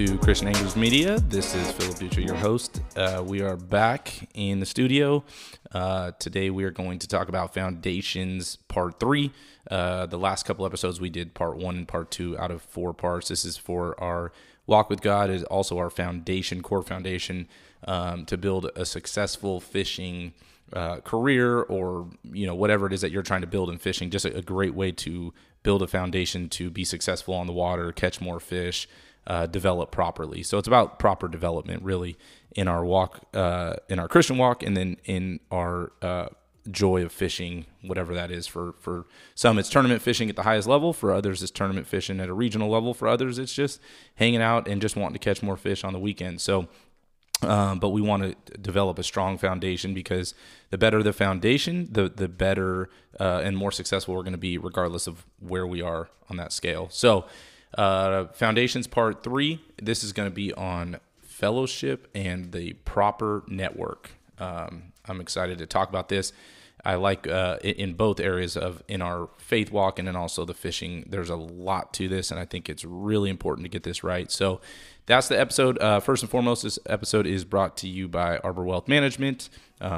to Christian Anglers Media. This is Philip Butcher, your host. We are back in the studio. Today we are going to talk about Foundations Part 3. The last couple episodes we did Part 1 and Part 2 out of 4 parts. This is for our walk with God. It is also our foundation, core foundation, to build a successful fishing career, or whatever it is that you're trying to build in fishing. Just a great way to build a foundation to be successful on the water, catch more fish, develop properly. So it's about proper development, really, in our walk, in our Christian walk, and then in our joy of fishing, whatever that is. For some, it's tournament fishing at the highest level. For others, it's tournament fishing at a regional level. For others, it's just hanging out and just wanting to catch more fish on the weekend. So, but we want to develop a strong foundation, because the better the foundation, the better and more successful we're going to be, regardless of where we are on that scale. So, Foundations Part 3, this is going to be on fellowship and the proper network. I'm excited to talk about this. I like in both areas in our faith walk and then also the fishing. There's a lot to this, and I think it's really important to get this right. So that's the episode. First and foremost, this episode is brought to you by Arbor Wealth Management.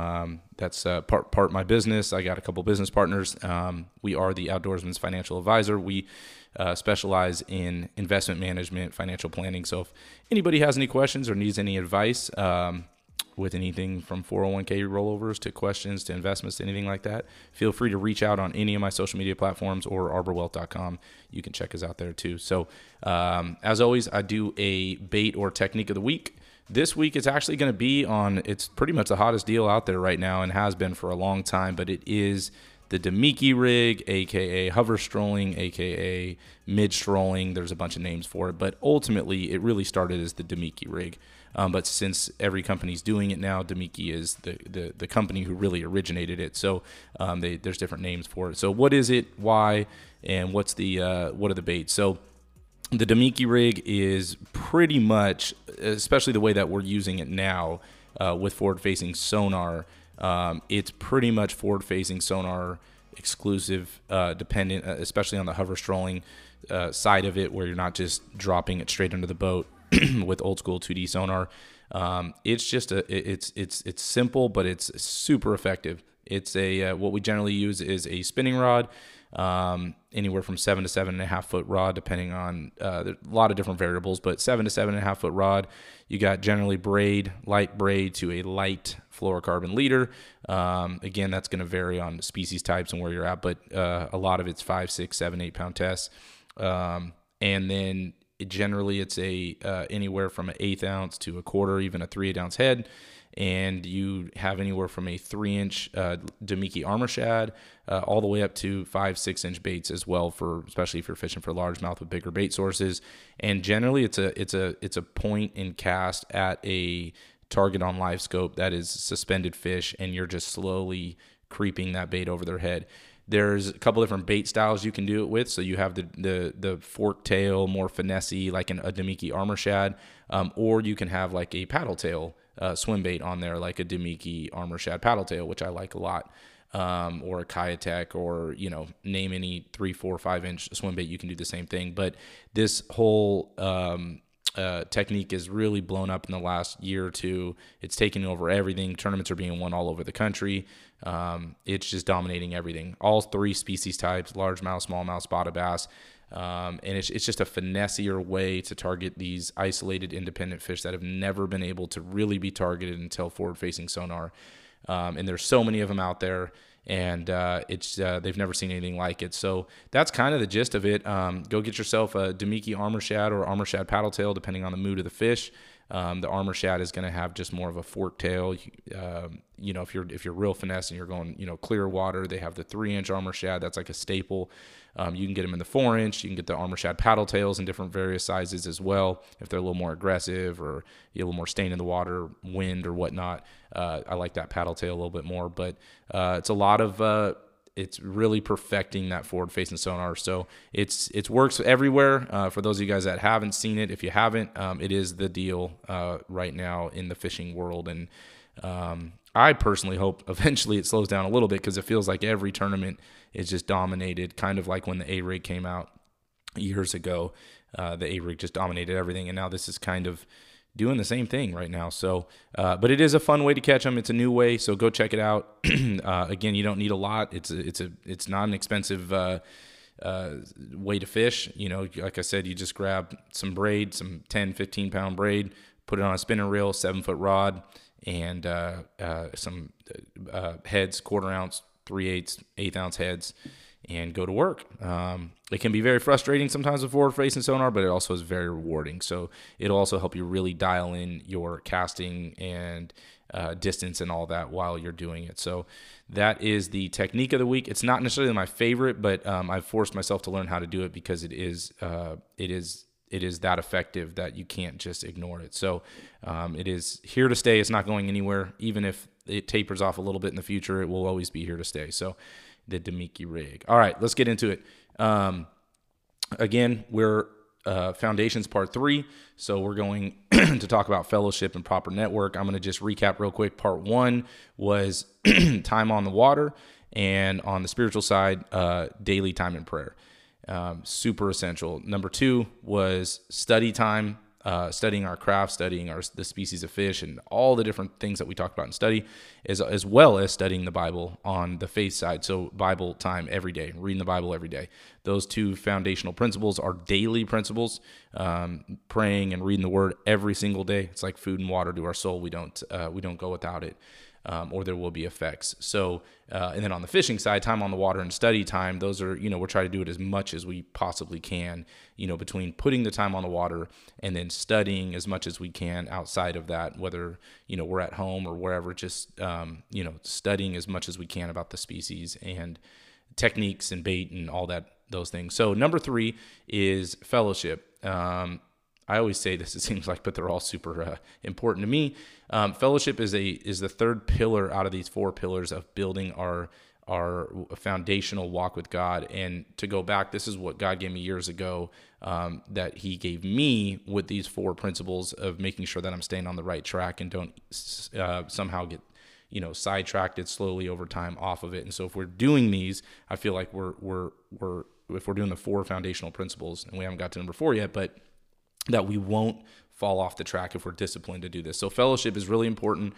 That's part my business. I got a couple business partners. We are the Outdoorsman's Financial Advisor. We specialize in investment management, financial planning. So if anybody has any questions or needs any advice, with anything from 401k rollovers to questions to investments to anything like that, feel free to reach out on any of my social media platforms or arborwealth.com. You can check us out there too. So as always, I do a bait or technique of the week. This week it's actually going to be on, it's pretty much the hottest deal out there right now and has been for a long time, but it is the Damiki rig, aka hover strolling, aka mid strolling. There's a bunch of names for it, but ultimately it really started as the Damiki rig. But since every company's doing it now, Damiki is the company who really originated it. So there's different names for it. So what is it? Why? And what are the baits? So the Damiki rig is pretty much, especially the way that we're using it now with forward-facing sonar. It's pretty much forward-facing sonar exclusive, dependent, especially on the hover strolling side of it, where you're not just dropping it straight under the boat with old school 2D sonar. It's just it's simple, but it's super effective. It's what we generally use is a spinning rod, anywhere from 7 to 7.5 foot rod, depending on there's a lot of different variables, but 7 to 7.5 foot rod. You got generally light braid to a light fluorocarbon leader. Again, that's going to vary on species types and where you're at, but a lot of it's 5, 6, 7, 8 pound tests. And then generally it's anywhere from an 1/8 ounce to a quarter, even a 3/8 ounce head. And you have anywhere from a 3-inch Damiki armor shad all the way up to 5, 6-inch baits as well, especially if you're fishing for largemouth with bigger bait sources. And generally it's a point and cast at a target on live scope that is suspended fish, and you're just slowly creeping that bait over their head. There's a couple different bait styles you can do it with. So you have the fork tail, more finessey, like a Damiki armor shad, or you can have like a paddle tail swim bait on there, like a Damiki armor shad paddle tail, which I like a lot, or a Kayatek, or name any 3, 4, 5-inch swim bait. You can do the same thing. But this whole technique is really blown up in the last year or two. It's taking over everything. Tournaments are being won all over the country. It's just dominating everything. All 3 species types: largemouth, smallmouth, spotted bass. And it's just a finessier way to target these isolated independent fish that have never been able to really be targeted until forward-facing sonar. And there's so many of them out there, and they've never seen anything like it. So that's kind of the gist of it. Go get yourself a Damiki armor shad or armor shad paddle tail, depending on the mood of the fish. The armor shad is going to have just more of a fork tail. If you're real finesse and you're going, clear water, they have the 3-inch armor shad. That's like a staple. You can get them in the 4-inch. You can get the armor shad paddle tails in different various sizes as well, if they're a little more aggressive or you have a little more stain in the water, wind or whatnot. I like that paddle tail a little bit more, but it's a lot of it's really perfecting that forward-facing sonar. So it works everywhere. For those of you guys that haven't seen it, if you haven't, it is the deal right now in the fishing world. And I personally hope eventually it slows down a little bit, because it feels like every tournament is just dominated, kind of like when the A-Rig came out years ago. The A rig just dominated everything, and now this is kind of doing the same thing right now. So, but it is a fun way to catch them. It's a new way, so go check it out. Again, you don't need a lot. It's not an expensive way to fish. Like I said, you just grab some braid, some 10, 15 pound braid, put it on a spinning reel, 7-foot rod, and some heads, 1/4 ounce, 3/8, 1/8 ounce heads, and go to work. It can be very frustrating sometimes with forward-facing sonar, but it also is very rewarding. So it'll also help you really dial in your casting and distance and all that while you're doing it. So that is the technique of the week. It's not necessarily my favorite, but I've forced myself to learn how to do it because it is that effective that you can't just ignore it. So it is here to stay. It's not going anywhere. Even if it tapers off a little bit in the future, it will always be here to stay. So the Damiki rig. All right, let's get into it. Again, we're Foundations Part 3. So we're going to talk about fellowship and proper network. I'm going to just recap real quick. Part 1 was time on the water, and on the spiritual side, daily time in prayer. Super essential. Number 2 was study time, studying our craft, studying the species of fish, and all the different things that we talked about in study, as well as studying the Bible on the faith side. So Bible time every day, reading the Bible every day. Those 2 foundational principles are daily principles. Praying and reading the Word every single day. It's like food and water to our soul. We don't go without it. Or there will be effects. So, and then on the fishing side, time on the water and study time, those are, we're trying to do it as much as we possibly can, between putting the time on the water and then studying as much as we can outside of that, whether, we're at home or wherever, just, studying as much as we can about the species and techniques and bait and all that, those things. So number 3 is fellowship. I always say this, it seems like, but they're all super important to me. Fellowship is the third pillar out of these 4 pillars of building our foundational walk with God. And to go back, this is what God gave me years ago, that He gave me with these 4 principles of making sure that I'm staying on the right track and don't somehow get sidetracked slowly over time off of it. And so if we're doing these, I feel like we're if we're doing the 4 foundational principles, and we haven't got to number 4 yet, but that we won't fall off the track if we're disciplined to do this. So fellowship is really important.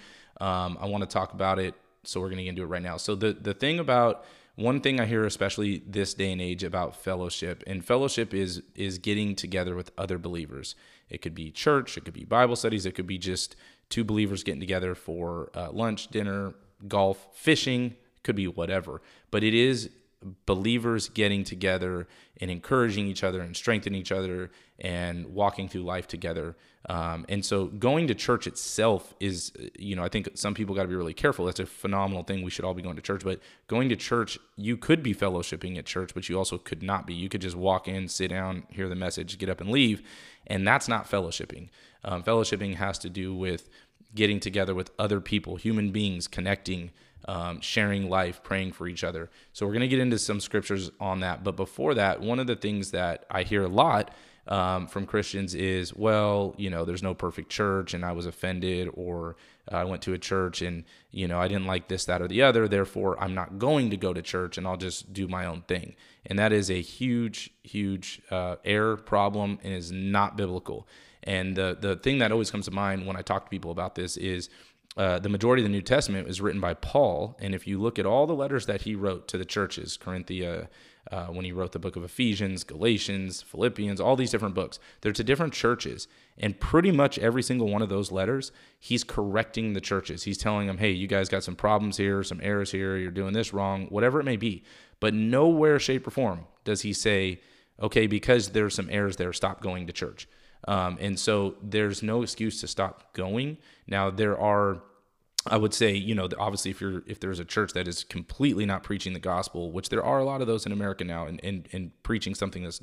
I want to talk about it, so we're going to get into it right now. So the thing about, one thing I hear especially this day and age about fellowship, and fellowship is getting together with other believers. It could be church, it could be Bible studies, it could be just 2 believers getting together for lunch, dinner, golf, fishing, could be whatever. But it is believers getting together and encouraging each other and strengthening each other and walking through life together. And so going to church itself is, I think some people got to be really careful. That's a phenomenal thing. We should all be going to church, but going to church, you could be fellowshipping at church, but you also could not be. You could just walk in, sit down, hear the message, get up and leave. And that's not fellowshipping. Fellowshipping has to do with getting together with other people, human beings, connecting, sharing life, praying for each other. So we're going to get into some scriptures on that. But before that, one of the things that I hear a lot from Christians is, well, there's no perfect church, and I was offended, or I went to a church and, I didn't like this, that, or the other. Therefore, I'm not going to go to church, and I'll just do my own thing. And that is a huge, huge error, problem, and is not biblical. And the thing that always comes to mind when I talk to people about this is, the majority of the New Testament was written by Paul, and if you look at all the letters that he wrote to the churches, Corinthia, when he wrote the book of Ephesians, Galatians, Philippians, all these different books, they're to different churches, and pretty much every single one of those letters, he's correcting the churches. He's telling them, hey, you guys got some problems here, some errors here, you're doing this wrong, whatever it may be. But nowhere, shape, or form does he say, okay, because there's some errors there, stop going to church. And so there's no excuse to stop going. Now there are, I would say, obviously if there's a church that is completely not preaching the gospel, which there are a lot of those in America now, and preaching something that's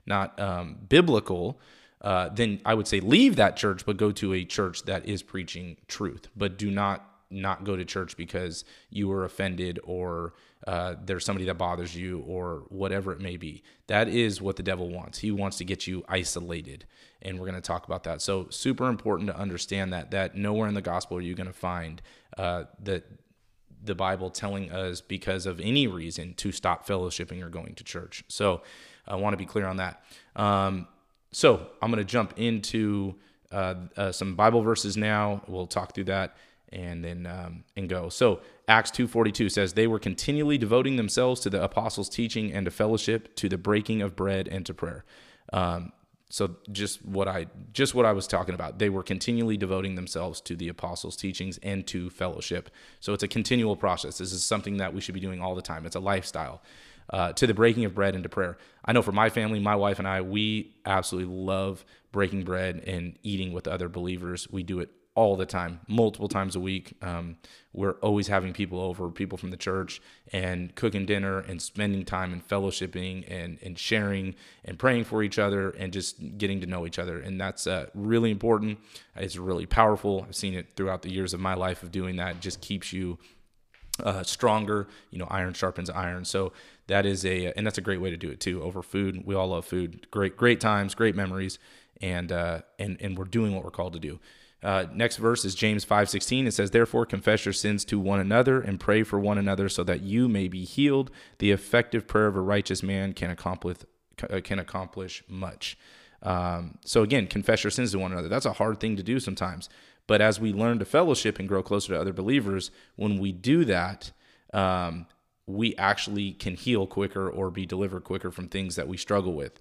not biblical, then I would say leave that church, but go to a church that is preaching truth. But do not go to church because you were offended, or there's somebody that bothers you, or whatever it may be. That is what the devil wants. He wants to get you isolated, and we're going to talk about that. So super important to understand that nowhere in the gospel are you going to find that the Bible telling us, because of any reason, to stop fellowshipping or going to church. So I want to be clear on that. So I'm going to jump into some Bible verses now. We'll talk through that and then and go. So Acts 2:42 says, they were continually devoting themselves to the apostles' teaching and to fellowship, to the breaking of bread and to prayer. So just what I was talking about. They were continually devoting themselves to the apostles' teachings and to fellowship. So it's a continual process. This is something that we should be doing all the time. It's a lifestyle. To the breaking of bread and to prayer. I know for my family, my wife and I, we absolutely love breaking bread and eating with other believers. We do it all the time, multiple times a week. We're always having people over, people from the church, and cooking dinner and spending time and fellowshipping and sharing and praying for each other and just getting to know each other. And that's really important. It's really powerful. I've seen it throughout the years of my life of doing that. It just keeps you stronger. Iron sharpens iron. So that is and that's a great way to do it too, over food. We all love food. Great times, great memories, and we're doing what we're called to do. Next verse is James 5:16. It says, therefore confess your sins to one another and pray for one another so that you may be healed. The effective prayer of a righteous man can accomplish much. So again, confess your sins to one another. That's a hard thing to do sometimes. But as we learn to fellowship and grow closer to other believers, when we do that, we actually can heal quicker or be delivered quicker from things that we struggle with.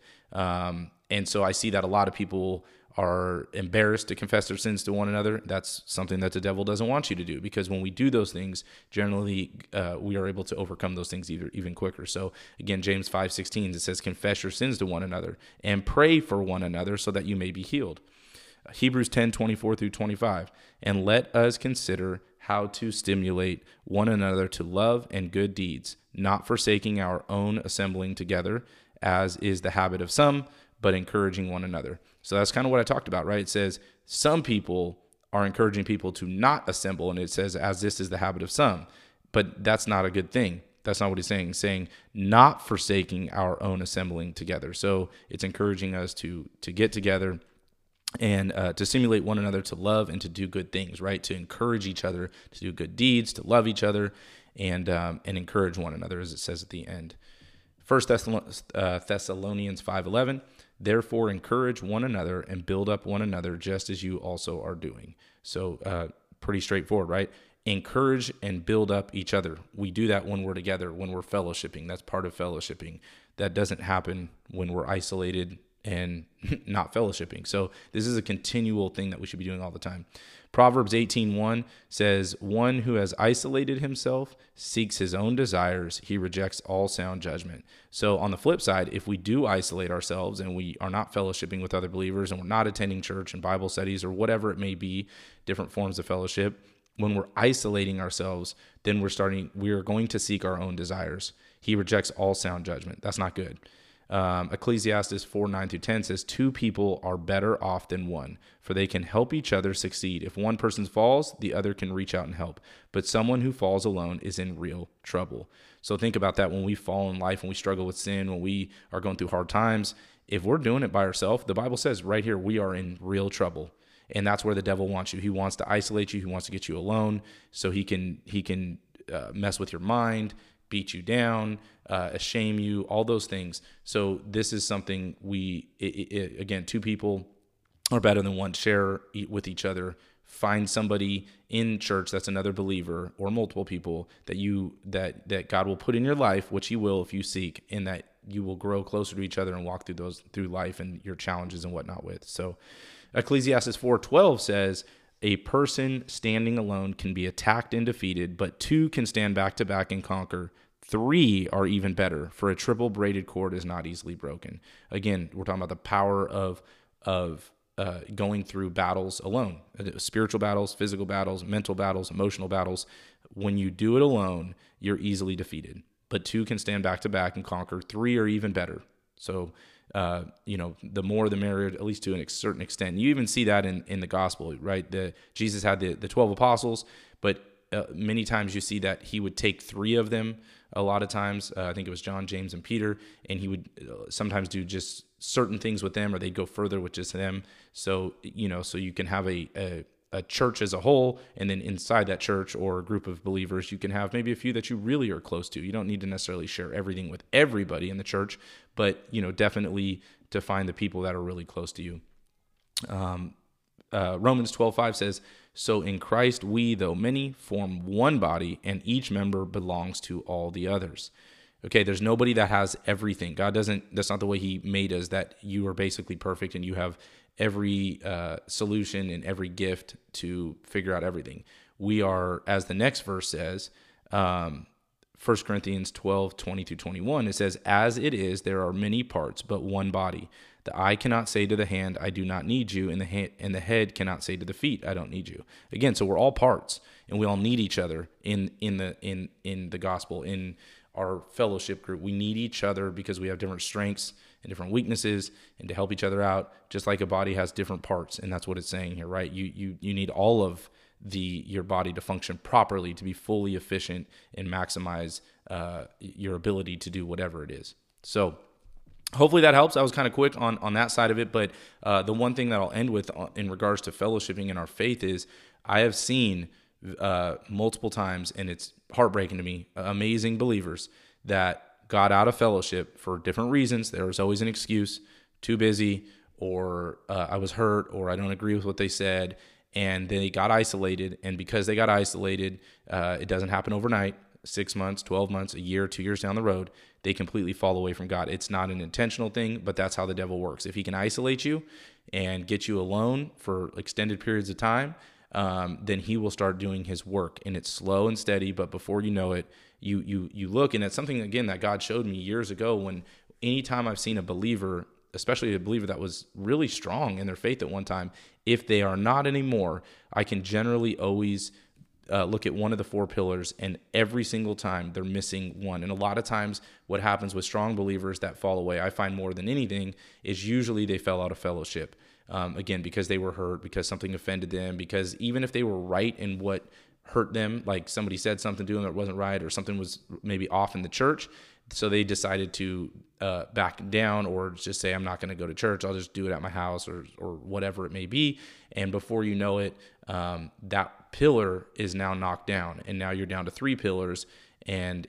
And so I see that a lot of people are embarrassed to confess their sins to one another. That's something that the devil doesn't want you to do, because when we do those things, generally we are able to overcome those things even quicker. So again, James 5:16, it says, confess your sins to one another and pray for one another so that you may be healed. Hebrews 10:24-25, and let us consider how to stimulate one another to love and good deeds, not forsaking our own assembling together, as is the habit of some, but encouraging one another. So that's kind of what I talked about, right? It says some people are encouraging people to not assemble, and it says, as this is the habit of some. But that's not a good thing. That's not what he's saying. He's saying not forsaking our own assembling together. So it's encouraging us to get together and to stimulate one another to love and to do good things, right? To encourage each other to do good deeds, to love each other, and encourage one another, as it says at the end. 1 Thessalonians 5:11, therefore encourage one another and build up one another, just as you also are doing. So pretty straightforward, right? Encourage and build up each other. We do that when we're together, when we're fellowshipping. That's part of fellowshipping. That doesn't happen when we're isolated and not fellowshipping. So this is a continual thing that we should be doing all the time. Proverbs 18:1 says, one who has isolated himself seeks his own desires. He rejects all sound judgment. So on the flip side, if we do isolate ourselves and we are not fellowshipping with other believers and we're not attending church and Bible studies or whatever it may be, different forms of fellowship, when we're isolating ourselves, then we are going to seek our own desires. He rejects all sound judgment. That's not good. Ecclesiastes 4:9-10 says, two people are better off than one, for they can help each other succeed. If one person falls, the other can reach out and help. But someone who falls alone is in real trouble. So think about that when we fall in life, when we struggle with sin, when we are going through hard times. If we're doing it by ourselves, the Bible says right here, we are in real trouble. And that's where the devil wants you. He wants to isolate you. He wants to get you alone so he can mess with your mind, beat you down, shame you, all those things. So this is something again, two people are better than one. Share with each other. Find somebody in church that's another believer, or multiple people that God will put in your life, which He will if you seek, and that you will grow closer to each other and walk through life and your challenges and whatnot with. So Ecclesiastes 4:12 says, a person standing alone can be attacked and defeated, but two can stand back to back and conquer. Three are even better, for a triple braided cord is not easily broken. Again, we're talking about the power of going through battles alone, spiritual battles, physical battles, mental battles, emotional battles. When you do it alone, you're easily defeated, but two can stand back to back and conquer. Three are even better. So, the more the merrier, at least to a certain extent. You even see that in the gospel, right? Jesus had the 12 apostles, but many times you see that he would take three of them. A lot of times, I think it was John, James, and Peter, and he would sometimes do just certain things with them, or they'd go further with just them. So, so you can have a church as a whole, and then inside that church or a group of believers, you can have maybe a few that you really are close to. You don't need to necessarily share everything with everybody in the church, but definitely to find the people that are really close to you. Romans 12:5 says, "So in Christ we, though many, form one body, and each member belongs to all the others." Okay, there's nobody that has everything. God doesn't, that's not the way he made us, that you are basically perfect and you have every solution and every gift to figure out everything. We are, as the next verse says, 1 Corinthians 12:20-21, it says, "As it is, there are many parts, but one body. The eye cannot say to the hand, 'I do not need you,' and the head cannot say to the feet, 'I don't need you.'" Again, so we're all parts, and we all need each other in the gospel, in our fellowship group. We need each other because we have different strengths and different weaknesses, and to help each other out, just like a body has different parts. And that's what it's saying here, right? You need all of your body to function properly, to be fully efficient and maximize your ability to do whatever it is. So hopefully that helps. I was kind of quick on that side of it, but the one thing that I'll end with in regards to fellowshipping in our faith is I have seen multiple times, and it's heartbreaking to me, amazing believers that got out of fellowship for different reasons. There was always an excuse: too busy, or I was hurt, or I don't agree with what they said, and they got isolated. And because they got isolated, it doesn't happen overnight. 6 months, 12 months, a year, 2 years down the road, they completely fall away from God. It's not an intentional thing, but that's how the devil works. If he can isolate you and get you alone for extended periods of time, then he will start doing his work. And it's slow and steady, but before you know it, you look, and it's something, again, that God showed me years ago, when anytime I've seen a believer, especially a believer that was really strong in their faith at one time, if they are not anymore, I can generally always look at one of the 4 pillars, and every single time they're missing one. And a lot of times what happens with strong believers that fall away, I find more than anything, is usually they fell out of fellowship. Again, because they were hurt, because something offended them, because even if they were right in what hurt them, like somebody said something to them that wasn't right, or something was maybe off in the church, so they decided to back down, or just say, "I'm not going to go to church, I'll just do it at my house," or whatever it may be. And before you know it, that pillar is now knocked down, and now you're down to 3 pillars, and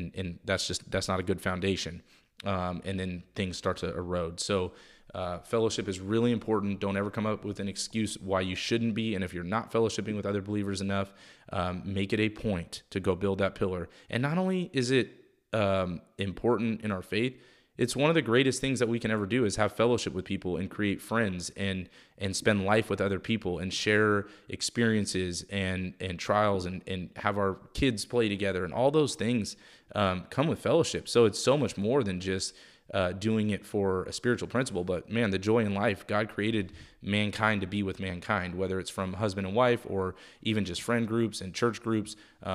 that's not a good foundation. And then things start to erode. So fellowship is really important. Don't ever come up with an excuse why you shouldn't be. And if you're not fellowshipping with other believers enough, make it a point to go build that pillar. And not only is it important in our faith, it's one of the greatest things that we can ever do, is have fellowship with people and create friends and spend life with other people and share experiences and trials and have our kids play together, and all those things come with fellowship. So it's so much more than just doing it for a spiritual principle. But man, the joy in life, God created mankind to be with mankind, whether it's from husband and wife, or even just friend groups and church groups.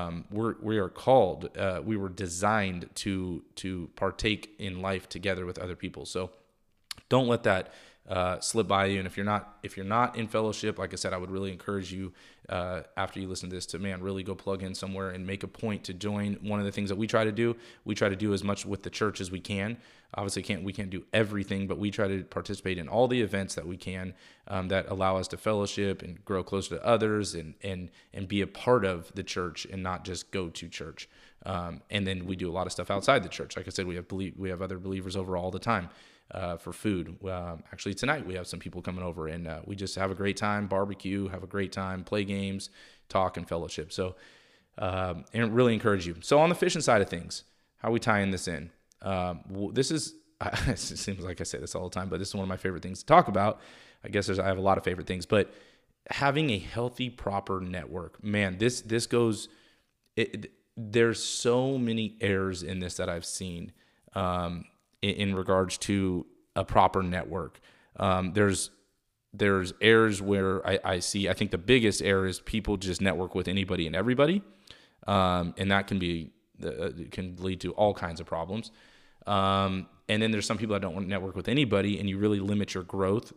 We are called, we were designed to partake in life together with other people. So don't let that slip by you. And if you're not in fellowship, like I said, I would really encourage you after you listen to this to really go plug in somewhere and make a point to join. One of the things that we try to do as much with the church as we can. Obviously we can't do everything, but we try to participate in all the events that we can, that allow us to fellowship and grow closer to others, and be a part of the church and not just go to church. And then we do a lot of stuff outside the church. Like I said, we have other believers over all the time. For food. Actually, tonight we have some people coming over, and we just have a great time, barbecue, have a great time, play games, talk, and fellowship. So, and really encourage you. So on the fishing side of things, how are we tying this in? This is, it seems like I say this all the time, but this is one of my favorite things to talk about. I guess I have a lot of favorite things, but having a healthy, proper network, man, this goes, there's so many errors in this that I've seen, in regards to a proper network. There's errors where I think the biggest error is people just network with anybody and everybody. And that can lead to all kinds of problems. And then there's some people that don't want to network with anybody, and you really limit your growth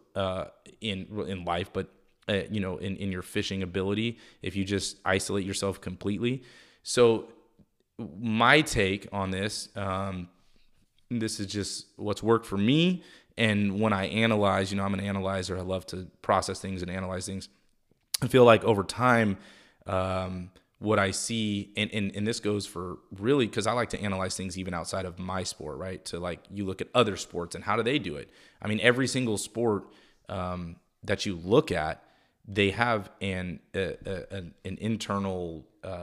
in life, but in your fishing ability if you just isolate yourself completely. So my take on this, this is just what's worked for me. And when I analyze, I'm an analyzer. I love to process things and analyze things. I feel like over time, what I see, and this goes for really, because I like to analyze things even outside of my sport, right? To like, you look at other sports and how do they do it? I mean, every single sport that you look at, they have an internal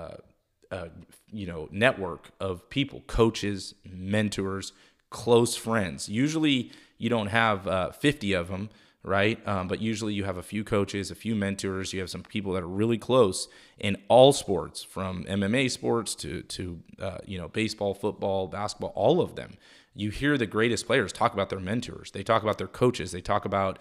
network of people, coaches, mentors, close friends. Usually you don't have 50 of them, right? But usually you have a few coaches, a few mentors. You have some people that are really close in all sports, from MMA sports to baseball, football, basketball, all of them. You hear the greatest players talk about their mentors. They talk about their coaches. They talk about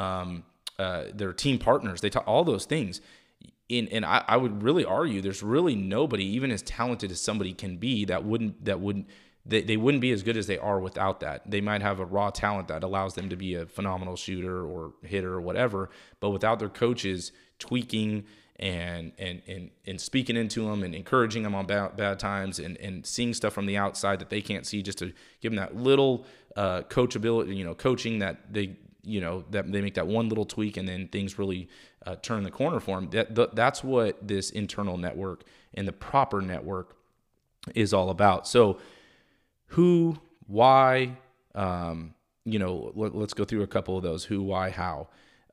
their team partners. They talk all those things. And I would really argue there's really nobody, even as talented as somebody can be, they wouldn't be as good as they are without that. They might have a raw talent that allows them to be a phenomenal shooter or hitter or whatever, but without their coaches tweaking and speaking into them and encouraging them on bad times and seeing stuff from the outside that they can't see, just to give them that little coachability, coaching that that they make that one little tweak and then things really turn the corner for them. That's what this internal network and the proper network is all about. So who, why, let's go through a couple of those: who, why, how.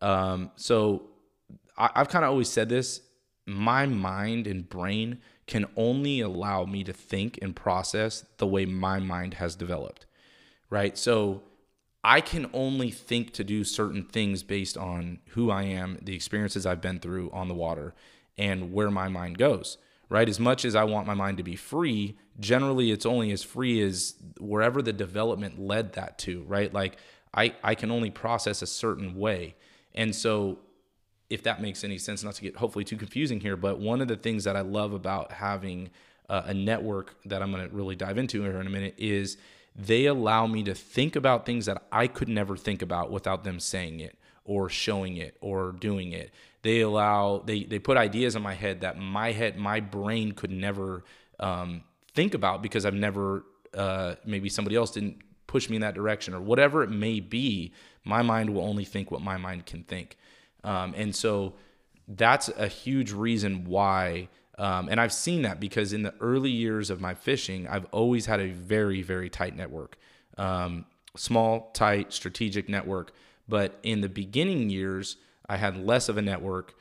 So I've kind of always said this: my mind and brain can only allow me to think and process the way my mind has developed, right? So I can only think to do certain things based on who I am, the experiences I've been through on the water, and where my mind goes, right? As much as I want my mind to be free, generally it's only as free as wherever the development led that to, right? Like I can only process a certain way. And so if that makes any sense, not to get hopefully too confusing here, but one of the things that I love about having a network that I'm going to really dive into here in a minute is they allow me to think about things that I could never think about without them saying it or showing it or doing it. They put ideas in my head that my brain could never think about because I've never, maybe somebody else didn't push me in that direction or whatever it may be. My mind will only think what my mind can think. And so that's a huge reason why. And I've seen that because in the early years of my fishing, I've always had a very, very tight network, small, tight, strategic network. But in the beginning years, I had less of a network,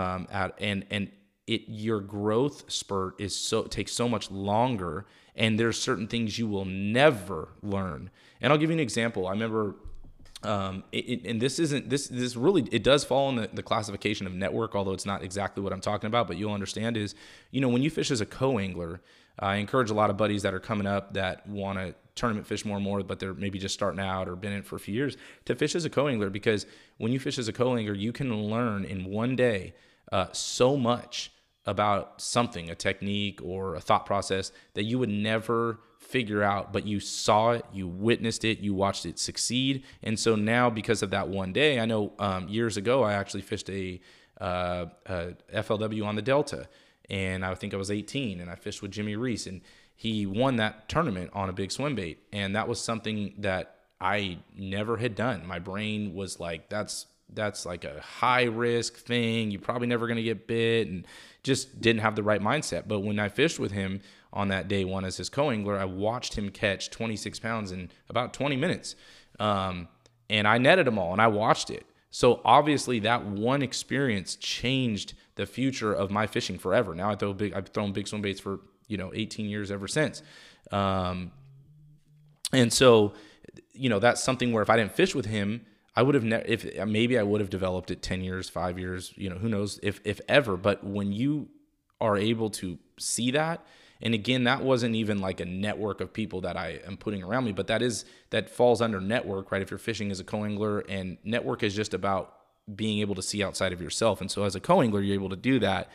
your growth spurt takes so much longer, and there's certain things you will never learn. And I'll give you an example. I remember. This really, it does fall in the classification of network, although it's not exactly what I'm talking about, but you'll understand is, when you fish as a co-angler, I encourage a lot of buddies that are coming up that want to tournament fish more and more, but they're maybe just starting out or been in it for a few years, to fish as a co-angler, because when you fish as a co-angler, you can learn in one day so much about something, a technique or a thought process that you would never figure out, but you saw it, you witnessed it, you watched it succeed. And so now, because of that one day, I know years ago I actually fished a FLW on the Delta, and I think I was 18, and I fished with Jimmy Reese, and he won that tournament on a big swim bait. And that was something that I never had done. My brain was like, that's like a high risk thing. You're probably never going to get bit, and just didn't have the right mindset. But when I fished with him on that day one as his co-angler, I watched him catch 26 pounds in about 20 minutes. And I netted them all, and I watched it. So obviously that one experience changed the future of my fishing forever. Now I've thrown big swim baits for 18 years ever since. And so that's something where if I didn't fish with him, I would have maybe I would have developed it 10 years, 5 years, who knows if ever. But when you are able to see that, and again, that wasn't even like a network of people that I am putting around me, but that falls under network, right? If you're fishing as a co-angler, and network is just about being able to see outside of yourself. And so as a co-angler, you're able to do that.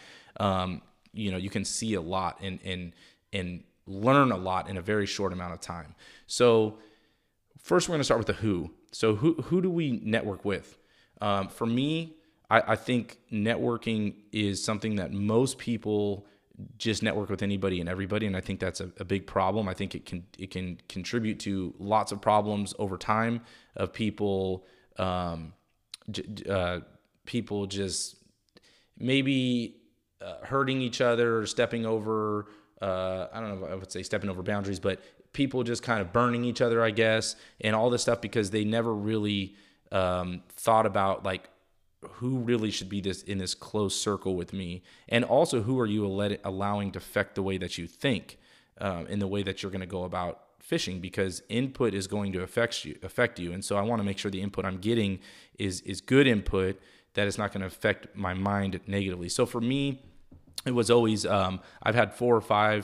You can see a lot and learn a lot in a very short amount of time. So first we're going to start with the who. So who do we network with? For me, I think networking is something that most people just network with anybody and everybody, and I think that's a big problem. I think it can contribute to lots of problems over time of people just maybe hurting each other or stepping over, I don't know if I would say stepping over boundaries, but people just kind of burning each other, I guess, and all this stuff because they never really thought about like who really should be in this close circle with me, and also who are you allowing to affect the way that you think, in the way that you're going to go about fishing, because input is going to affect you. And so I want to make sure the input I'm getting is good input, that it's not going to affect my mind negatively. So for me, it was always, I've had 4 or 5,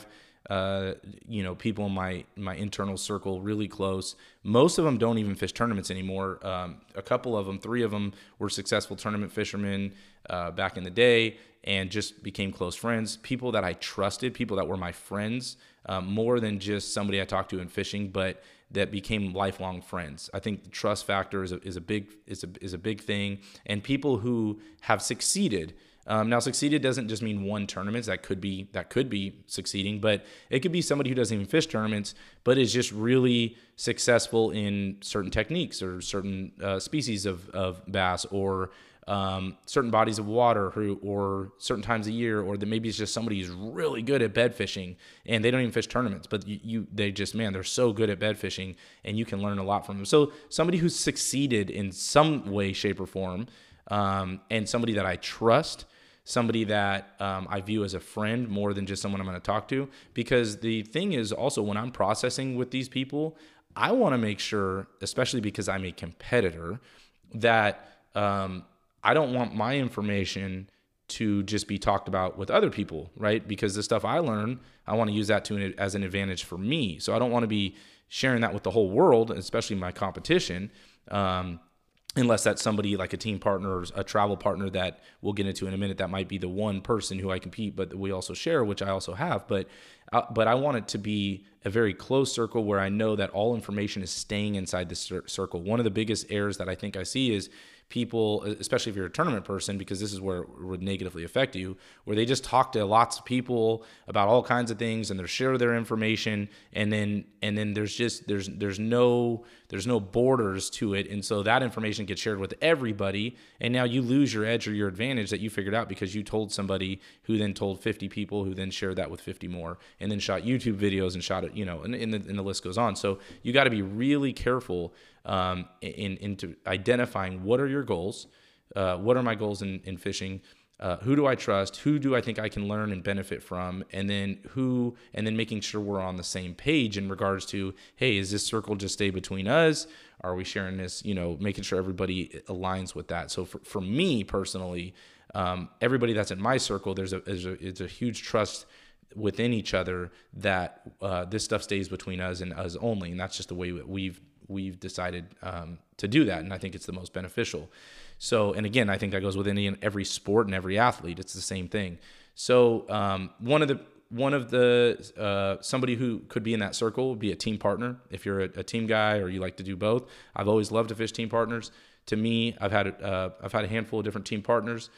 people in my internal circle really close. Most of them don't even fish tournaments anymore. A couple of them, 3 of them were successful tournament fishermen back in the day and just became close friends. People that I trusted, people that were my friends, more than just somebody I talked to in fishing, but that became lifelong friends. I think the trust factor is a big thing, and people who have succeeded. Now, succeeded doesn't just mean won tournaments. That could be succeeding, but it could be somebody who doesn't even fish tournaments, but is just really successful in certain techniques or certain species of bass, or certain bodies of water, or certain times a year, or that maybe it's just somebody who's really good at bed fishing and they don't even fish tournaments, but they're so good at bed fishing, and you can learn a lot from them. So somebody who's succeeded in some way, shape, or form, and somebody that I trust, somebody that I view as a friend more than just someone I'm going to talk to. Because the thing is also, when I'm processing with these people, I want to make sure, especially because I'm a competitor, that I don't want my information to just be talked about with other people, right? Because the stuff I learn, I want to use that as an advantage for me. So I don't want to be sharing that with the whole world, especially my competition, unless that's somebody like a team partner or a travel partner that we'll get into in a minute. That might be the one person who I compete, but we also share, which I also have. But I want it to be a very close circle where I know that all information is staying inside this circle. One of the biggest errors that I think I see is people, especially if you're a tournament person, because this is where it would negatively affect you, where they just talk to lots of people about all kinds of things and they share their information, and then there's no borders to it, and so that information gets shared with everybody, and now you lose your edge or your advantage that you figured out because you told somebody who then told 50 people who then shared that with 50 more, and then shot YouTube videos and shot it, and the list goes on. So you got to be really careful into identifying what are your goals, what are my goals in fishing, who do I trust, who do I think I can learn and benefit from, and then making sure we're on the same page in regards to, hey, is this circle just stay between us? Are we sharing this? Making sure everybody aligns with that. So for me personally, everybody that's in my circle, there's a huge trust within each other that this stuff stays between us and us only, and that's just the way we've decided to do that, and I think it's the most beneficial. So, and again, I think that goes with every sport and every athlete. It's the same thing. So, one of the somebody who could be in that circle would be a team partner. If you're a team guy or you like to do both, I've always loved to fish team partners. To me, I've had a handful of different team partners.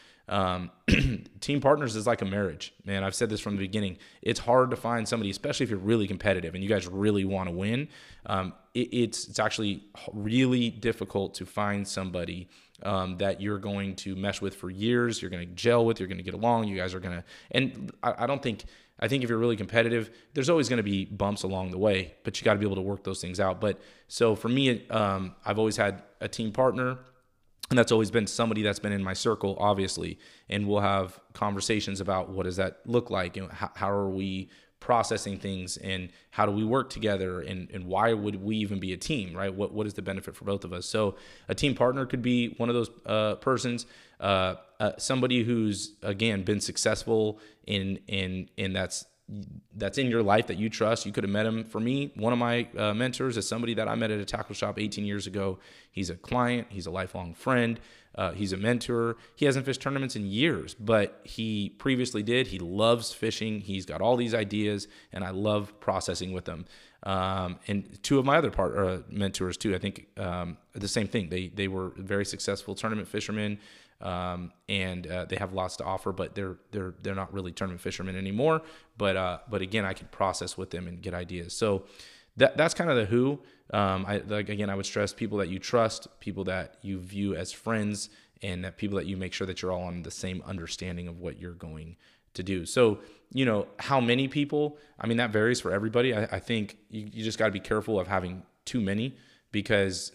Team partners is like a marriage, man. I've said this from the beginning. It's hard to find somebody, especially if you're really competitive and you guys really want to win. It's actually really difficult to find somebody that you're going to mesh with for years. You're going to gel with. You're going to get along. You guys are going to. And I think if you're really competitive, there's always going to be bumps along the way, but you got to be able to work those things out. But so for me, I've always had a team partner, and that's always been somebody that's been in my circle, obviously. And we'll have conversations about what does that look like, and how are we processing things, and how do we work together, and why would we even be a team, right? What is the benefit for both of us? So a team partner could be one of those persons, somebody who's, again, been successful in that's in your life that you trust. You could have met him. For me, one of my mentors is somebody that I met at a tackle shop 18 years ago. He's a client. He's a lifelong friend. He's a mentor. He hasn't fished tournaments in years, but he previously did. He loves fishing. He's got all these ideas, and I love processing with him. And two of my other mentors too, I think the same thing. They were very successful tournament fishermen. And they have lots to offer, but they're not really tournament fishermen anymore. But again, I could process with them and get ideas. So that's kind of the who. I would stress people that you trust, people that you view as friends, and that people that you make sure that you're all on the same understanding of what you're going to do. So, how many people, I mean, that varies for everybody. I think you just got to be careful of having too many because,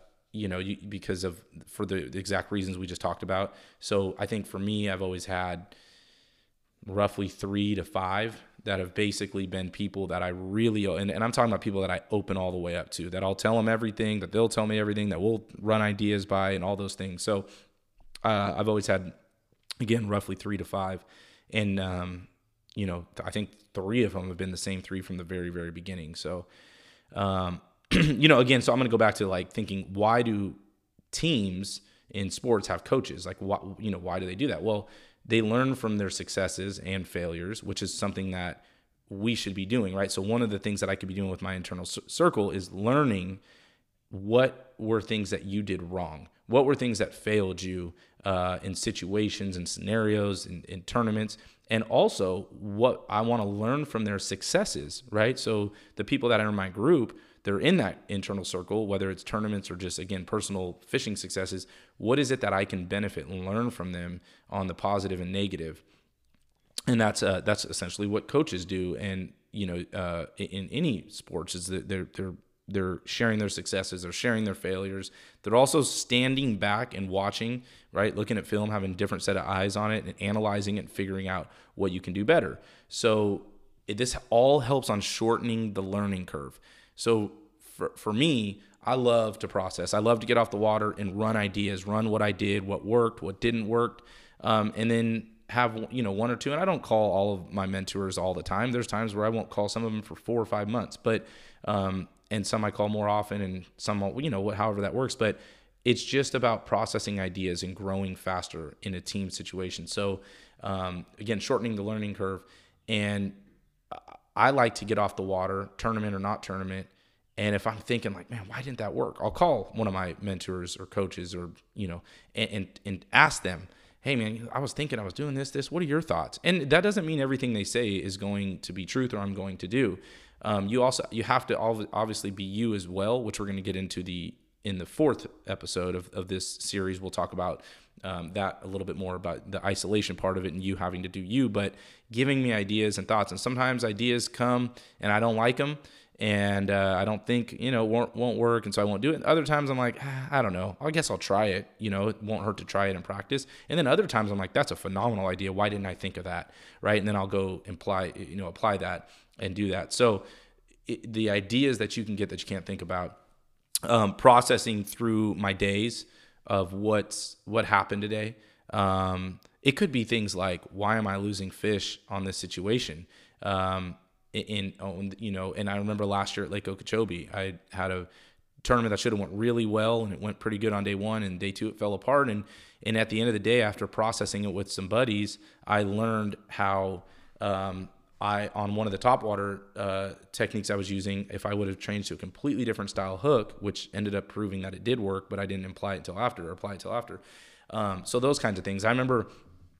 for the exact reasons we just talked about. So I think for me, I've always had roughly 3 to 5 that have basically been people that I really, and I'm talking about people that I open all the way up to, that I'll tell them everything, that they'll tell me everything, that we'll run ideas by and all those things. So I've always had, again, roughly 3 to 5. And, I think 3 of them have been the same 3 from the very, very beginning. So, again, so I'm going to go back to like thinking, why do teams in sports have coaches? Like, why do they do that? Well, they learn from their successes and failures, which is something that we should be doing, right? So one of the things that I could be doing with my internal circle is learning what were things that you did wrong. What were things that failed you in situations and scenarios in tournaments? And also what I want to learn from their successes, right? So the people that are in my group, they're in that internal circle, whether it's tournaments or just, again, personal fishing successes. What is it that I can benefit and learn from them on the positive and negative? And that's essentially what coaches do. And, in any sports is that they're sharing their successes, they're sharing their failures. They're also standing back and watching, right? Looking at film, having a different set of eyes on it and analyzing it and figuring out what you can do better. So this all helps on shortening the learning curve. So for me, I love to process. I love to get off the water and run ideas, run what I did, what worked, what didn't work, and then have, 1 or 2. And I don't call all of my mentors all the time. There's times where I won't call some of them for 4 or 5 months, but and some I call more often, and some, however that works. But it's just about processing ideas and growing faster in a team situation. So again, shortening the learning curve. And I like to get off the water, tournament or not tournament. And if I'm thinking like, man, why didn't that work? I'll call one of my mentors or coaches or, and ask them, hey man, I was thinking I was doing this, what are your thoughts? And that doesn't mean everything they say is going to be truth or I'm going to do. You have to obviously be you as well, which we're going to get into in the 4th episode of this series. We'll talk about that a little bit more, about the isolation part of it and you having to do you, but giving me ideas and thoughts. And sometimes ideas come and I don't like them, and I don't think, won't work, and so I won't do it. Other times I'm like, I don't know, I guess I'll try it. It won't hurt to try it in practice. And then other times I'm like, that's a phenomenal idea. Why didn't I think of that, right? And then I'll go apply that and do that. So the ideas that you can get that you can't think about, processing through my days of what happened today. It could be things like, why am I losing fish on this situation? And I remember last year at Lake Okeechobee, I had a tournament that should have went really well, and it went pretty good on day 1, and day 2 it fell apart. And at the end of the day, after processing it with some buddies, I learned how on one of the topwater techniques I was using, if I would have changed to a completely different style hook, which ended up proving that it did work, but I didn't apply it till after. So those kinds of things. I remember,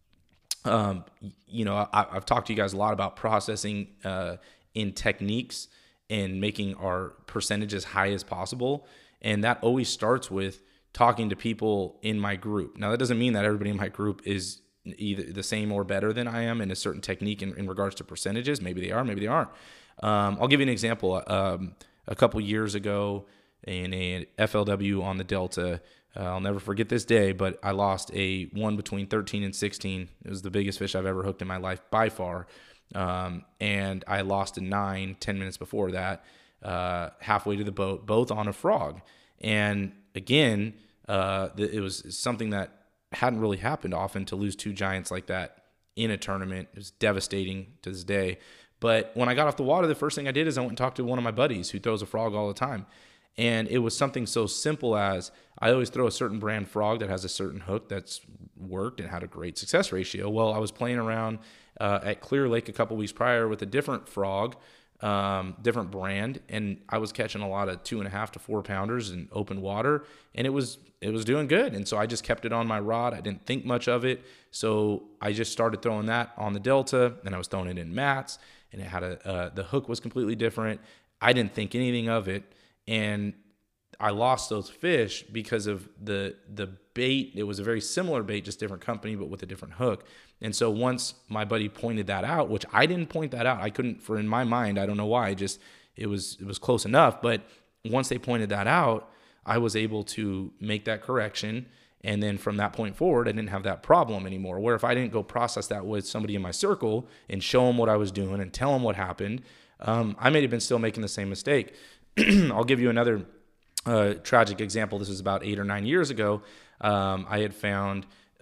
I've talked to you guys a lot about processing in techniques and making our percentage as high as possible. And that always starts with talking to people in my group. Now, that doesn't mean that everybody in my group is either the same or better than I am in a certain technique in regards to percentages. Maybe they are, maybe they aren't. I'll give you an example. A couple years ago in a FLW on the Delta, I'll never forget this day, but I lost a one between 13 and 16. It was the biggest fish I've ever hooked in my life by far. And I lost a 9 10 minutes before that, halfway to the boat, both on a frog. And again, it was something that hadn't really happened often, to lose 2 giants like that in a tournament. It was devastating to this day. But when I got off the water, the first thing I did is I went and talked to one of my buddies who throws a frog all the time. And it was something so simple as, I always throw a certain brand frog that has a certain hook that's worked and had a great success ratio. Well, I was playing around at Clear Lake a couple weeks prior with a different frog, different brand, and I was catching a lot of 2.5 to 4 pounders in open water, and it was doing good. And so I just kept it on my rod. I didn't think much of it, so I just started throwing that on the Delta, and I was throwing it in mats, and it had the hook was completely different. I didn't think anything of it, and I lost those fish because of the bait. It was a very similar bait, just different company, but with a different hook. And so once my buddy pointed that out, which I didn't point that out, I couldn't, for in my mind, I don't know why, it was close enough. But once they pointed that out, I was able to make that correction. And then from that point forward, I didn't have that problem anymore. Where if I didn't go process that with somebody in my circle and show them what I was doing and tell them what happened, I may have been still making the same mistake. I'll give you another tragic example. This was about 8 or 9 years ago. I had found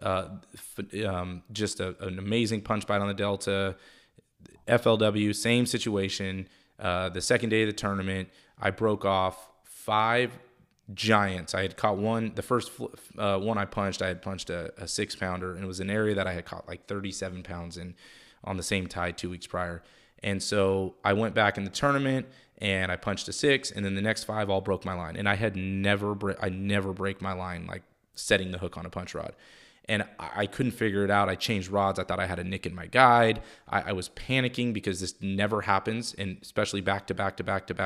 just an amazing punch bite on the Delta, FLW, same situation. The second day of the tournament, I broke off 5 giants. I had caught one. The first one I had punched a 6-pounder, and it was an area that I had caught like 37 pounds in on the same tide 2 weeks prior. And so I went back in the tournament and I punched a 6, and then the next 5 all broke my line. And I had never break my line, like setting the hook on a punch rod. And I couldn't figure it out. I changed rods. I thought I had a nick in my guide. I was panicking because this never happens, and especially back to back.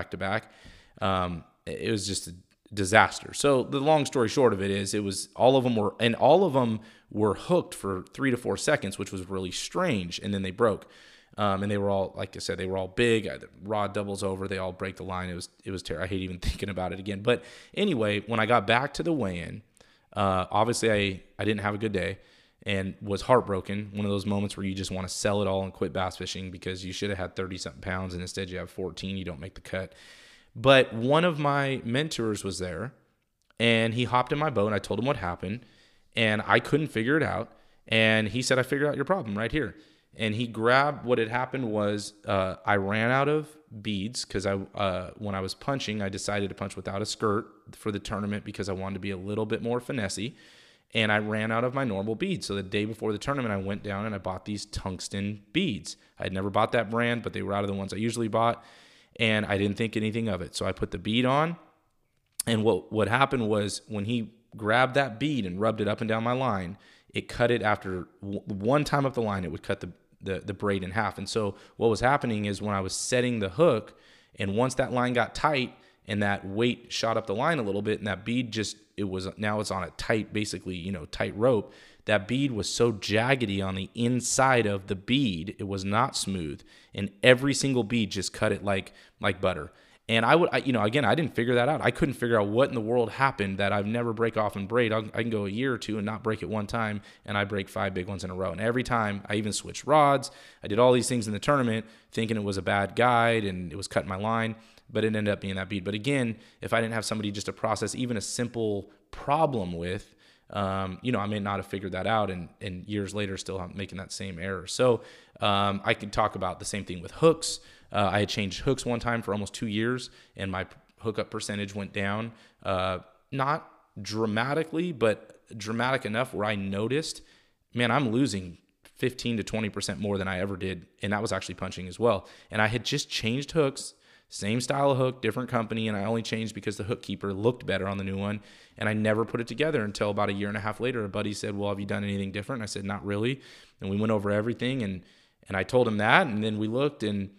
It was just a disaster. So the long story short of it is, all of them were hooked for 3 to 4 seconds, which was really strange. And then they broke. And they were all, like I said, they were all big. The rod doubles over. They all break the line. It was terrible. I hate even thinking about it again. But anyway, when I got back to the weigh-in, obviously I didn't have a good day and was heartbroken. One of those moments where you just want to sell it all and quit bass fishing because you should have had 30-something pounds and instead you have 14. You don't make the cut. But one of my mentors was there, and he hopped in my boat, and I told him what happened, and I couldn't figure it out. And he said, I figured out your problem right here. And he grabbed, what had happened was I ran out of beads because when I was punching, I decided to punch without a skirt for the tournament because I wanted to be a little bit more finessey. And I ran out of my normal beads. So the day before the tournament, I went down and I bought these tungsten beads. I had never bought that brand, but they were out of the ones I usually bought. And I didn't think anything of it. So I put the bead on. And what happened was when he grabbed that bead and rubbed it up and down my line, it cut it after one time up the line, it would cut the braid in half. And so what was happening is when I was setting the hook, and once that line got tight and that weight shot up the line a little bit, and that bead now it's on a tight, basically, tight rope. That bead was so jaggedy on the inside of the bead, it was not smooth. And every single bead just cut it like butter. And again, I didn't figure that out. I couldn't figure out what in the world happened that I've never break off and braid. I can go a year or two and not break it one time, and I break 5 big ones in a row. And every time, I even switched rods. I did all these things in the tournament thinking it was a bad guide and it was cutting my line, but it ended up being that bead. But again, if I didn't have somebody just to process even a simple problem with, I may not have figured that out, and years later still I'm making that same error. So I could talk about the same thing with hooks. I had changed hooks one time for almost 2 years, and my hookup percentage went down, not dramatically, but dramatic enough where I noticed, man, I'm losing 15 to 20% more than I ever did, and that was actually punching as well. And I had just changed hooks, same style of hook, different company, and I only changed because the hook keeper looked better on the new one, and I never put it together until about a year and a half later. A buddy said, well, have you done anything different? And I said, not really. And we went over everything, and I told him that, and then we looked, and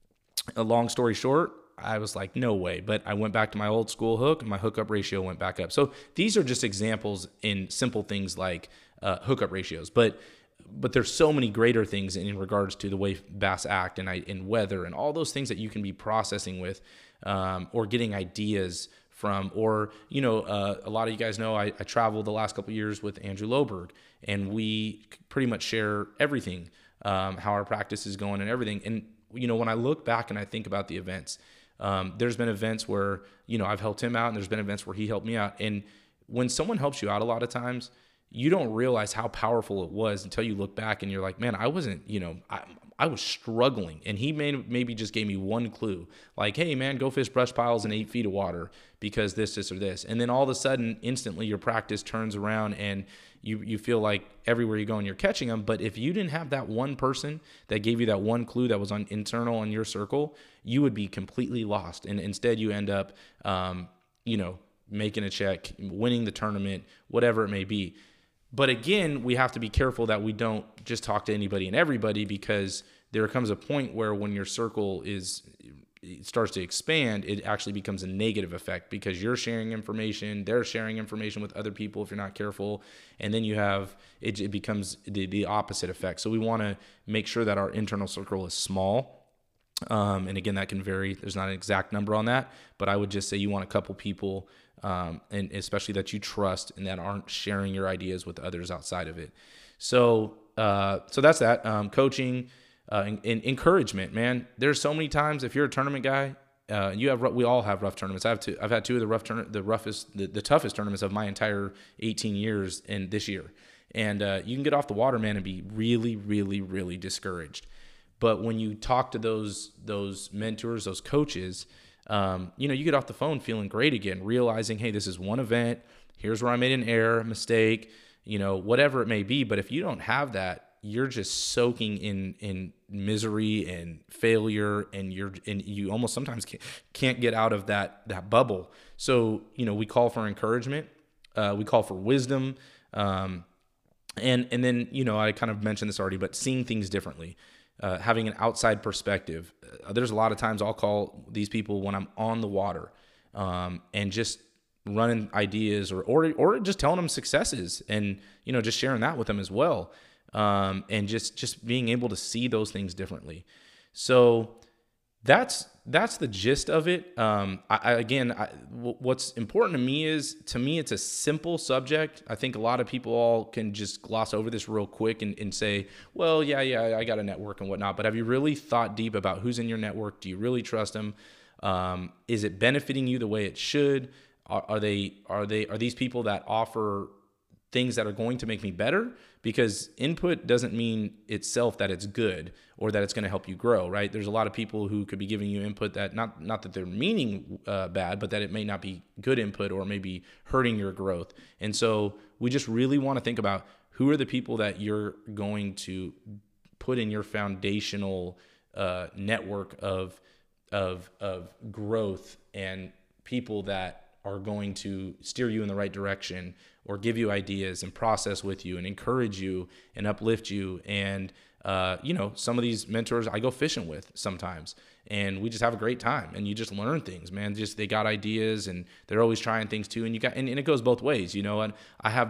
a long story short, I was like, no way. But I went back to my old school hook, and my hookup ratio went back up. So these are just examples in simple things like hookup ratios. But there's so many greater things in regards to the way bass act and weather and all those things that you can be processing with, or getting ideas from, or, a lot of you guys know I traveled the last couple of years with Andrew Loberg, and we pretty much share everything, how our practice is going and everything. And, when I look back and I think about the events, there's been events where, I've helped him out, and there's been events where he helped me out. And when someone helps you out a lot of times, you don't realize how powerful it was until you look back and you're like, man, I wasn't, I was struggling. And he maybe just gave me one clue, like, hey man, go fish brush piles in 8 feet of water because this, or this. And then all of a sudden, instantly your practice turns around and you feel like everywhere you go and you're catching them. But if you didn't have that one person that gave you that one clue that was internal in your circle, you would be completely lost. And instead you end up, making a check, winning the tournament, whatever it may be. But again, we have to be careful that we don't just talk to anybody and everybody, because there comes a point where when your circle is it starts to expand, it actually becomes a negative effect because you're sharing information, they're sharing information with other people if you're not careful, and then you have it becomes the opposite effect. So we want to make sure that our internal circle is small. And again, that can vary. There's not an exact number on that, but I would just say you want a couple people, and especially that you trust and that aren't sharing your ideas with others outside of it. So that's that. Coaching, and encouragement, man. There's so many times if you're a tournament guy, we all have rough tournaments. I've had two of the toughest tournaments of my entire 18 years in this year. And you can get off the water, man, and be really, really, really discouraged. But when you talk to those mentors, those coaches, you get off the phone feeling great again, realizing, hey, this is one event. Here's where I made an error, a mistake, whatever it may be. But if you don't have that, you're just soaking in misery and failure, and you almost sometimes can't get out of that bubble. So, we call for encouragement, we call for wisdom, and then, I kind of mentioned this already, but seeing things differently. Having an outside perspective. There's a lot of times I'll call these people when I'm on the water, and just running ideas or just telling them successes and, just sharing that with them as well. And just being able to see those things differently. So that's the gist of it. What's important to me it's a simple subject. I think a lot of people all can just gloss over this real quick and say, well, yeah, I got a network and whatnot. But have you really thought deep about who's in your network? Do you really trust them? Is it benefiting you the way it should? Are these people that offer things that are going to make me better? Because input doesn't mean itself that it's good or that it's going to help you grow, right? There's a lot of people who could be giving you input that not that they're meaning bad, but that it may not be good input or maybe hurting your growth. And so we just really want to think about who are the people that you're going to put in your foundational network of growth, and people that are going to steer you in the right direction or give you ideas and process with you and encourage you and uplift you. And, some of these mentors I go fishing with sometimes, and we just have a great time, and you just learn things, man. They got ideas, and they're always trying things too. And and it goes both ways, and I have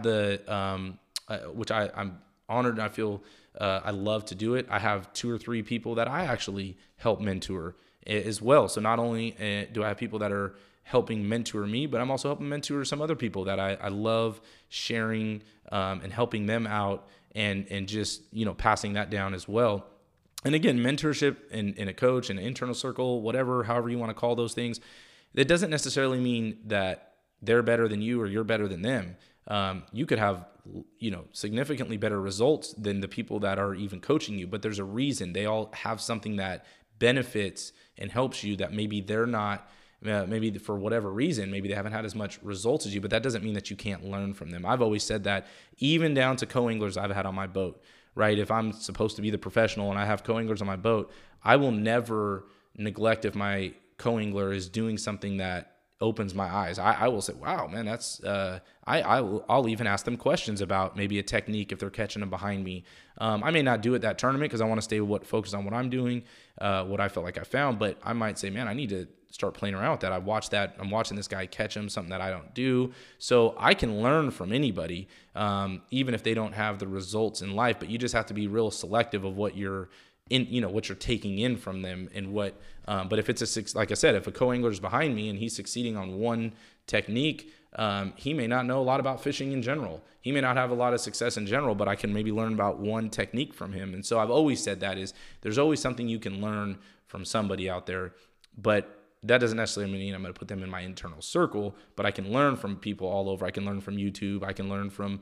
which I'm honored, and I feel, I love to do it. I have 2 or 3 people that I actually help mentor as well. So not only do I have people that are helping mentor me, but I'm also helping mentor some other people that I love sharing and helping them out, and just, passing that down as well. And again, mentorship in a coach, an internal circle, however you want to call those things, it doesn't necessarily mean that they're better than you or you're better than them. You could have, significantly better results than the people that are even coaching you, but there's a reason. They all have something that benefits and helps you that maybe they're not. Maybe for whatever reason, maybe they haven't had as much results as you, but that doesn't mean that you can't learn from them. I've always said that, even down to co-anglers I've had on my boat, right? If I'm supposed to be the professional and I have co-anglers on my boat, I will never neglect if my co-angler is doing something that opens my eyes. I will say, wow, man, that's, I'll even ask them questions about maybe a technique if they're catching them behind me. I may not do it that tournament because I want to stay focused on what I'm doing, what I felt like I found, but I might say, man, I need to start playing around with that. I'm watching this guy catch him, something that I don't do. So I can learn from anybody, even if they don't have the results in life, but you just have to be real selective of what you're what you're taking in from them, and but if it's like I said, if a co-angler is behind me and he's succeeding on one technique, he may not know a lot about fishing in general. He may not have a lot of success in general, but I can maybe learn about one technique from him. And so I've always said there's always something you can learn from somebody out there, but that doesn't necessarily mean I'm going to put them in my internal circle, but I can learn from people all over. I can learn from YouTube. I can learn from,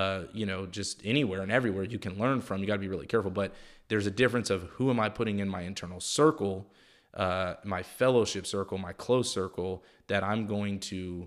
just anywhere and everywhere you can learn from. You got to be really careful, but there's a difference of who am I putting in my internal circle, my fellowship circle, my close circle, that I'm going to,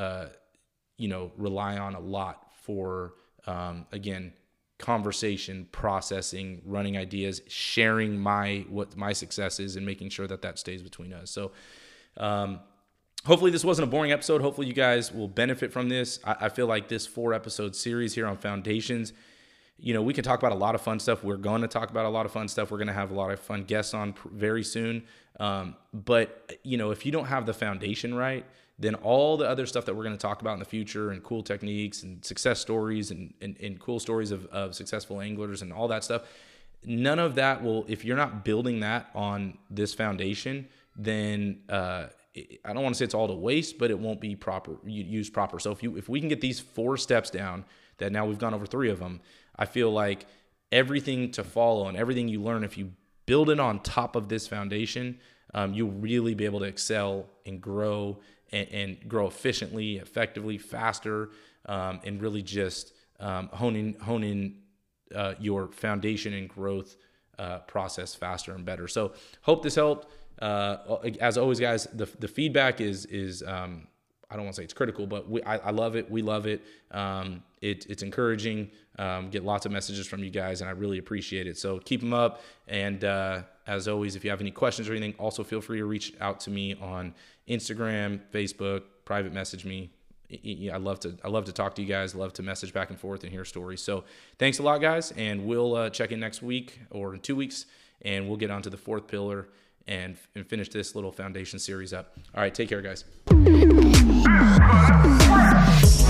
rely on a lot for, again, conversation, processing, running ideas, sharing what my success is, and making sure that stays between us. So hopefully this wasn't a boring episode. Hopefully you guys will benefit from this. I feel like this 4-episode series here on foundations we can talk about a lot of fun stuff. We're going to talk about a lot of fun stuff. We're going to have a lot of fun guests on very soon. But if you don't have the foundation right, then all the other stuff that we're going to talk about in the future and cool techniques and success stories and cool stories of successful anglers and all that stuff, none of that will, if you're not building that on this foundation, then I don't want to say it's all to waste, but it won't be used proper. So if we can get these 4 steps down, that now we've gone over 3 of them, I feel like everything to follow and everything you learn, if you build it on top of this foundation, you'll really be able to excel and grow and grow efficiently, effectively, faster, and really just hone in your foundation and growth process faster and better. So hope this helped. As always, guys, the feedback is I don't want to say it's critical, but I love it. We love it. It's encouraging. Get lots of messages from you guys, and I really appreciate it. So keep them up. And as always, if you have any questions or anything, also feel free to reach out to me on Instagram, Facebook, private message me. I love to talk to you guys. Love to message back and forth and hear stories. So thanks a lot, guys, and we'll check in next week or in 2 weeks, and we'll get on to the 4th pillar and finish this little foundation series up. All right, take care, guys.